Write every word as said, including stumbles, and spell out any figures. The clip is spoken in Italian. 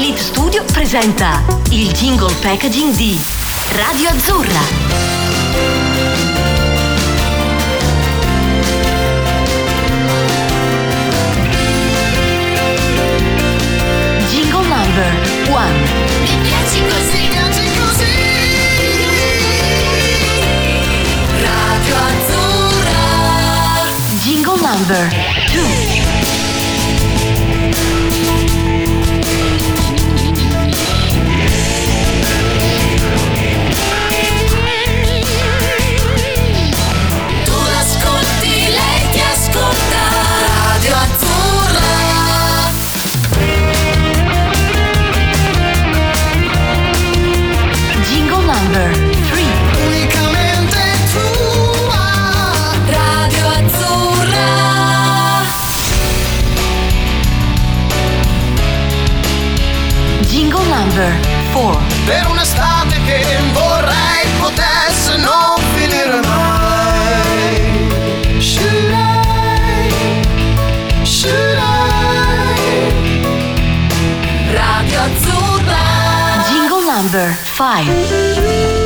Elite Studio presenta il jingle packaging di Radio Azzurra. Jingle number one. Mi piaci così, piaci così. Radio Azzurra. Jingle number two. Number three. Unicamente tua Radio Azzurra. Jingle number four. Per un'estate che vorrei potesse non finire mai. Should I, should I? Radio Azzurra. Jingle number five.